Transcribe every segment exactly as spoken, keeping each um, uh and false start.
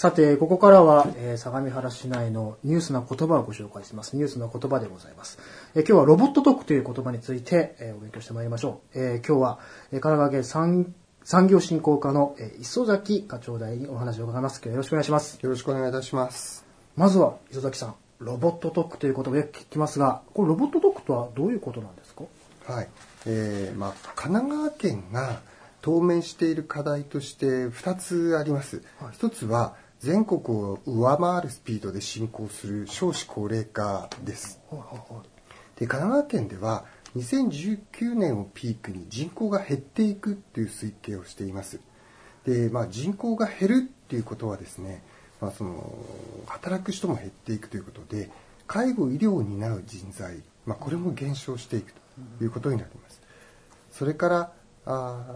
さて、ここからは、えー、相模原市内のニュースな言葉をご紹介します。ニュースな言葉でございます。えー、今日はロボットトークという言葉について、えー、お勉強してまいりましょう。えー、今日は、えー、神奈川県産産業振興課の、えー、磯崎課長代にお話を伺います。今日はよろしくお願いします。 よろしくお願いいたします。 まずは磯崎さん、ロボットトークという言葉をよく聞きますが、これロボットトークとはどういうことなんですか？ はい、えーまあ、神奈川県が当面している課題としてふたつあります。はい、ひとつは全国を上回るスピードで進行する少子高齢化です。はいはいはい、で神奈川県ではにせんじゅうきゅうねんをピークに人口が減っていくという推計をしています。で、まあ、人口が減るっていうことはですね、まあ、その働く人も減っていくということで、介護医療を担う人材、まあ、これも減少していくということになります。それからあ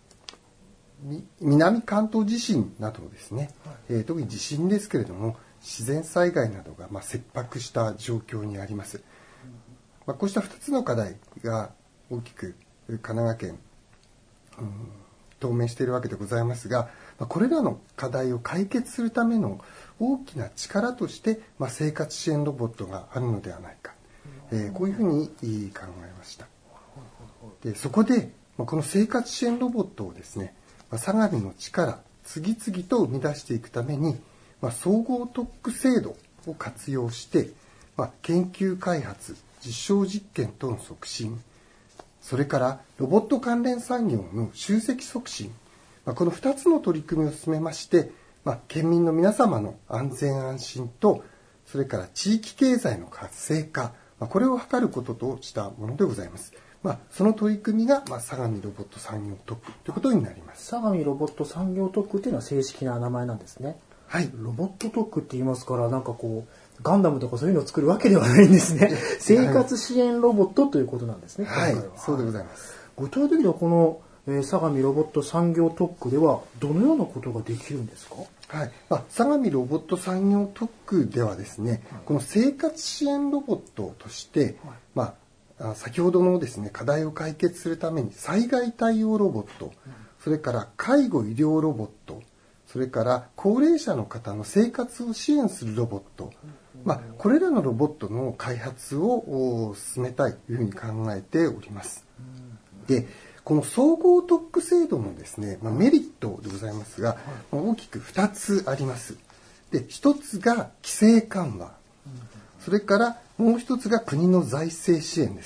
南関東地震などですね、はい、えー、特に地震ですけれども自然災害などがまあ切迫した状況にあります。まあ、こうしたふたつの課題が大きく神奈川県、うん、当面しているわけでございますが、まあ、これらの課題を解決するための大きな力として、まあ、生活支援ロボットがあるのではないか、えー、こういうふうに考えました。でそこで、まあ、この生活支援ロボットをですね、まあ、相模の力次々と生み出していくために、まあ、総合特区制度を活用して、まあ、研究開発実証実験等の促進、それからロボット関連産業の集積促進、まあ、このふたつの取り組みを進めまして、まあ、県民の皆様の安全安心と、それから地域経済の活性化、まあ、これを図ることとしたものでございます。まあ、その取り組みが、まあ、相模ロボット産業特区ということになります。 相模ロボット産業特区というのは正式な名前なんですね。 はい。 ロボット特区って言いますから、なんかこうガンダムとかそういうのを作るわけではないんですね。生活支援ロボットということなんですね。 はい、はい、そうでございます。 具体的にはこの、えー、相模ロボット産業特区ではどのようなことができるんですか？ はい、まあ、相模ロボット産業特区ではですね、はい、この生活支援ロボットとして、はい、まあ、先ほどのですね課題を解決するために災害対応ロボット、うん、それから介護医療ロボット、それから高齢者の方の生活を支援するロボット、まあ、これらのロボットの開発を進めたいというふうに考えております。で、この総合特区制度のですね、まあ、メリットでございますが、まあ、大きくふたつあります。で、ひとつが規制緩和、それからもう一つが国の財政支援です。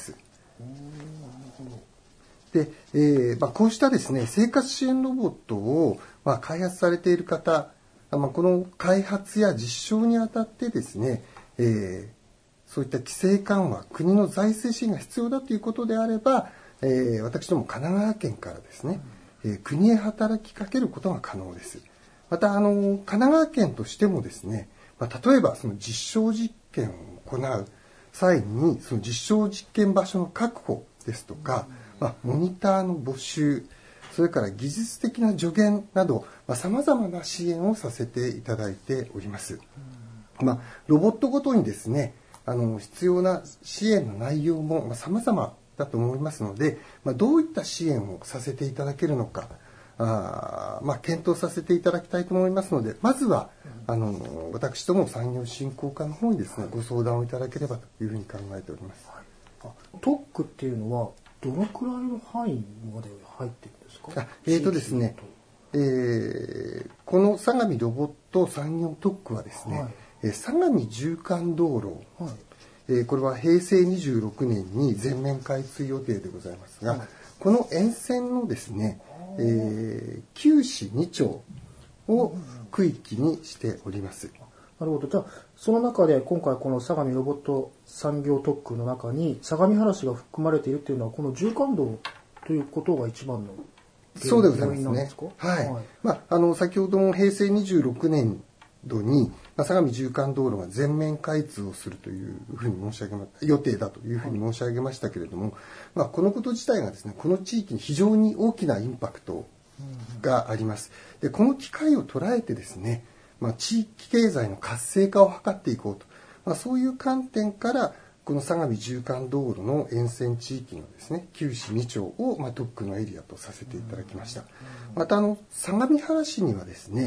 で、えーまあ、こうしたですね生活支援ロボットを、まあ、開発されている方、まあ、この開発や実証にあたってですね、えー、そういった規制緩和、国の財政支援が必要だということであれば、えー、私ども神奈川県からですね、えー、国へ働きかけることが可能です。またあの神奈川県としてもですね、まあ、例えばその実証実験を行う際にその実証実験場所の確保ですとか、まあ、モニターの募集、それから技術的な助言などさまざ、まな支援をさせていただいております。まあ、ロボットごとにですねあの必要な支援の内容もさまざまだと思いますので、まあ、どういった支援をさせていただけるのか、あ、まあ、検討させていただきたいと思いますので、まずはあの私ども産業振興課の方にですねご相談をいただければというふうに考えております。 はい、あ、特区っていうのはどのくらいの範囲まで入っているんですか？ あ、えーとですね、えー、この相模ロボット産業特区はですね、はい、相模縦貫道路、はい、えー、これはへいせいにじゅうろくねんに全面開通予定でございますが、はい、この沿線のですね、えー、きゅうしにちょうを区域にしております。 なるほど。じゃあその中で今回この相模ロボット産業特区の中に相模原市が含まれているというのはこの縦貫道ということが一番のそうでございますね。はい。はい、まあ、あの先ほどもへいせいにじゅうろくねん度に、まあ、相模縦貫道路が全面開通をするというふうに申し上げま予定だというふうに申し上げましたけれども、はい、まあ、このこと自体がですねこの地域に非常に大きなインパクトがあります。でこの機会を捉えてですね、まあ、地域経済の活性化を図っていこうと、まあ、そういう観点からこの相模縦貫道路の沿線地域のですねきゅうしにちょうを、まあ、特区のエリアとさせていただきました。またあの相模原市にはですね、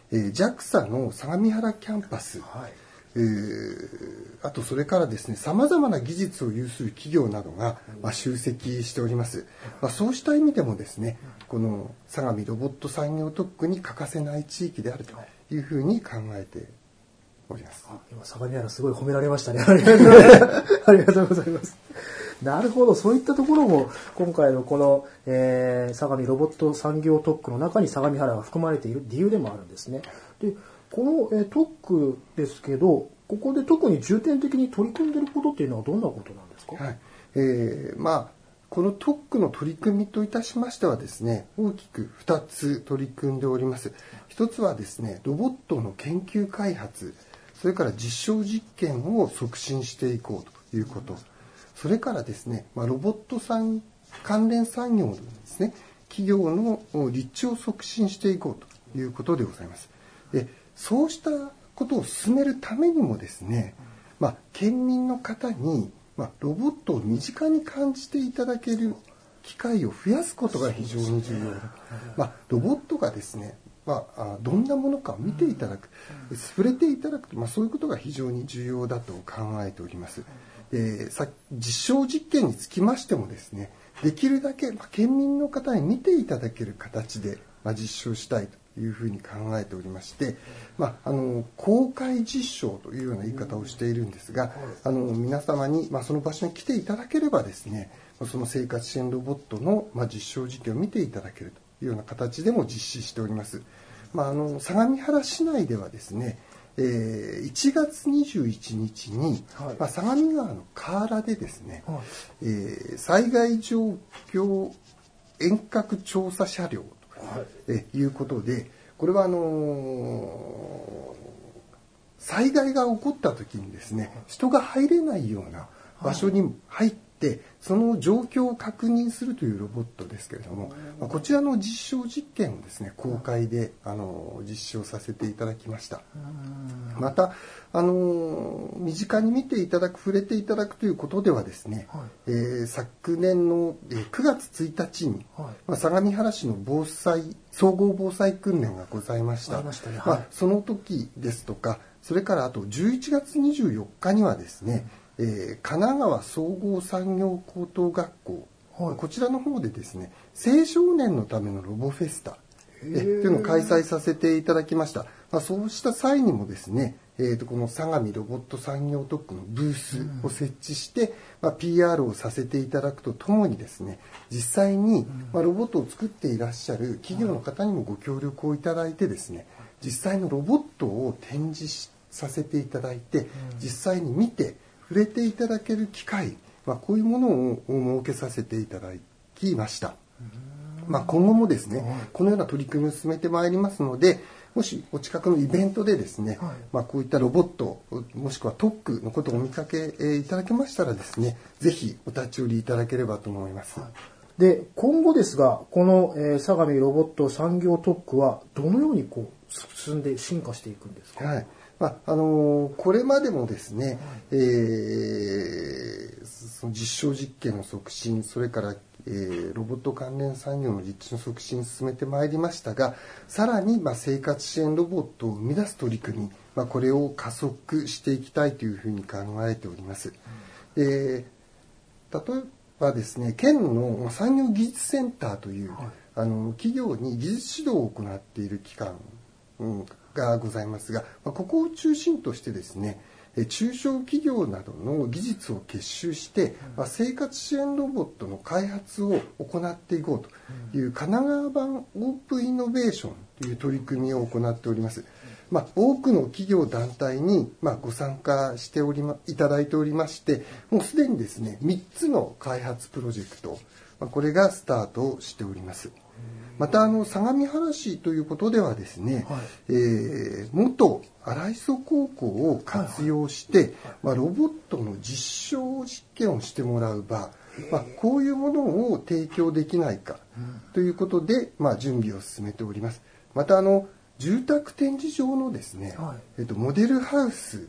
えー、ジャクサ の相模原キャンパス、 はい、 えー、あとそれからですね、様々な技術を有する企業などが、まあ、集積しております。まあ、そうした意味でもですね、この相模ロボット産業特区に欠かせない地域であるというふうに考えております。 あ、今相模原すごい褒められましたね。ありがとうございます。ありがとうございます。なるほど、そういったところも今回のこの、えー、相模ロボット産業特区の中に相模原が含まれている理由でもあるんですね。で、この、えー、特区ですけど、ここで特に重点的に取り組んでいることっていうのはどんなことなんですか？ はい、えー、まあこの特区の取り組みといたしましてはですね、大きくふたつ取り組んでおります。一つはですね、ロボットの研究開発、それから実証実験を促進していこうということ。それからですね、まあ、ロボット産関連産業のですね、企業の立地を促進していこうということでございます。で、そうしたことを進めるためにもですね、まあ、県民の方に、まあ、ロボットを身近に感じていただける機会を増やすことが非常に重要だ。まあ、ロボットがですね、まあ、どんなものかを見ていただく、触れていただく、まあ、そういうことが非常に重要だと考えております。えー、さ実証実験につきましてもですね、できるだけ、まあ、県民の方に見ていただける形で、まあ、実証したいというふうに考えておりまして、まあ、あの公開実証というような言い方をしているんですが、あの皆様に、まあ、その場所に来ていただければですね、その生活支援ロボットの、まあ、実証実験を見ていただけるというような形でも実施しております。まあ、あの相模原市内ではですね、えー、いちがつにじゅういちにちに、はい、まあ、相模川の河原でですね、はい、えー、災害状況遠隔調査車両ということで、これはあのー、災害が起こった時にですね、人が入れないような場所に入って、その状況を確認するというロボットですけれども、まあ、こちらの実証実験をですね、公開であの実証させていただきました。またあの身近に見ていただく、触れていただくということではですね、はい、えー、昨年のくがつついたちに、はい、まあ、相模原市の防災総合防災訓練がございました。ありましたね。はい、まあ、その時ですとか、それからあとじゅういちがつにじゅうよっかにはですね、うん、えー、神奈川総合産業高等学校、はい、こちらの方でですね、青少年のためのロボフェスタえというのを開催させていただきました。まあ、そうした際にもですね、えー、とこの相模ロボット産業特区のブースを設置して、うん、まあ、ピーアール をさせていただくとともにですね、実際に、まあ、ロボットを作っていらっしゃる企業の方にもご協力をいただいてですね、実際のロボットを展示させていただいて、実際に見て触れていただける機会、まあ、こういうものを設けさせていただきました。まあ、今後もですね、このような取り組みを進めてまいりますので、もしお近くのイベントでですね、はい、まあ、こういったロボットもしくは特区のことをお見かけいただけましたらですね、ぜひお立ち寄りいただければと思います。はい、 で、今後ですが、この、えー、相模ロボット産業特区はどのようにこう進んで進化していくんですか？ はい、まああのー、これまでもですね、はい、えー、その実証実験の促進、それからえー、ロボット関連産業の立地の促進を進めてまいりましたが、さらに、まあ、生活支援ロボットを生み出す取り組み、まあ、これを加速していきたいというふうに考えております。うん、で、例えばですね、県の産業技術センターという、はい、あの企業に技術指導を行っている機関、うん、がございますが、まあ、ここを中心としてですね、中小企業などの技術を結集して、まあ、生活支援ロボットの開発を行っていこうという神奈川版オープンイノベーションという取り組みを行っております。まあ、多くの企業団体に、まあ、ご参加しており、ま、いただいておりまして、もうすでにですね、みっつの開発プロジェクト、まあ、これがスタートしております。またあの相模原市ということではですね、はい、えー、元荒磯高校を活用して、はいはい、まあ、ロボットの実証実験をしてもらう場、まあ、こういうものを提供できないかということで、まあ、準備を進めております。またあの住宅展示場のですね、はい、えっと、モデルハウス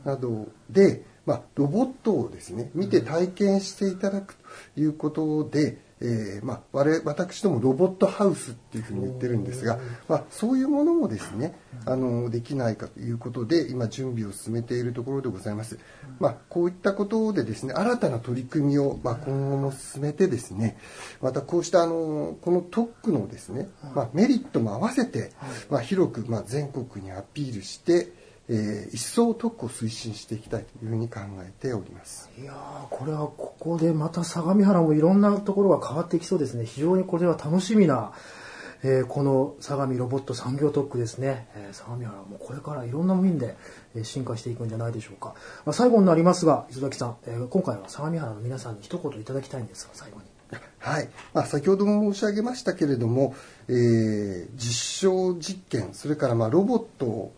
などで、まあ、ロボットをですね見て体験していただくということで、えーまあ、我私どもロボットハウスっていうふうに言ってるんですが、まあ、そういうものもですねあのできないかということで今準備を進めているところでございます。まあ、こういったことでですね新たな取り組みを、まあ、今後も進めてですねまたこうしたあのこの特区のですね、まあ、メリットも合わせて、まあ、広く、まあ、全国にアピールしてえー、一層特区を推進していきたいというふうに考えております。 いやーこれはここでまた相模原もいろんなところが変わっていきそうですね。非常にこれは楽しみな、えー、この相模ロボット産業特区ですね。えー、相模原もこれからいろんな面で、えー、進化していくんじゃないでしょうか。まあ、最後になりますが磯崎さん、えー、今回は相模原の皆さんに一言いただきたいんですが最後に。 はい、まあ、先ほども申し上げましたけれども、えー、実証実験それからまあロボットを、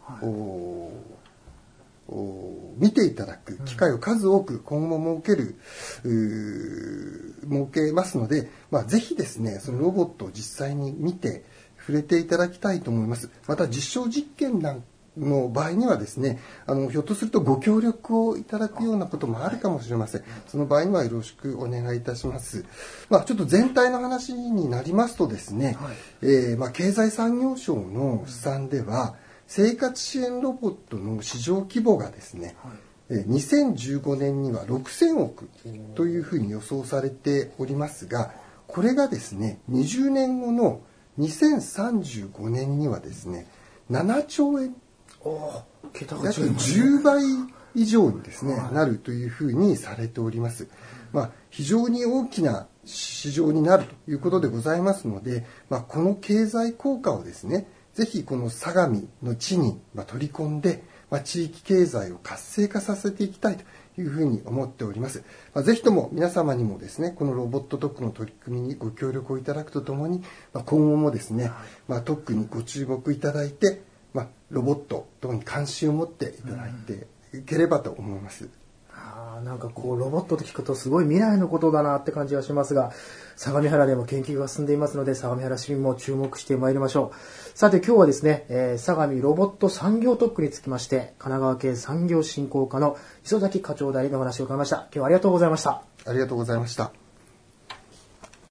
はい、見ていただく機会を数多く今後設ける、設けますので、まあ、ぜひですねそのロボットを実際に見て触れていただきたいと思います。また実証実験なんかの場合にはですねあのひょっとするとご協力をいただくようなこともあるかもしれません。その場合にはよろしくお願いいたします。まあ、ちょっと全体の話になりますとですね、はいえーまあ、経済産業省の試算では生活支援ロボットの市場規模がですね、はい、にせんじゅうごねんにはろくせんおくというふうに予想されておりますが、これがですねにじゅうねんごのにせんさんじゅうごねんにはですねななちょうえん約じゅうばい以上にですね、はい、なるというふうにされております。まあ、非常に大きな市場になるということでございますので、まあ、この経済効果をですね、ぜひこの相模の地に取り込んで、まあ、地域経済を活性化させていきたいというふうに思っております。まあ、ぜひとも皆様にもですね、このロボット特区の取り組みにご協力をいただくとともに、まあ、今後もですね、まあ、特区にご注目いただいて、まあ、ロボット等に関心を持っていただいていければと思います。うん、 あなんかこうロボットと聞くとすごい未来のことだなって感じがしますが、相模原でも研究が進んでいますので相模原市民も注目してまいりましょう。さて今日はですね、えー、相模ロボット産業特区につきまして神奈川県産業振興課の磯崎課長代理のお話を伺いました。今日はありがとうございました。 ありがとうございました。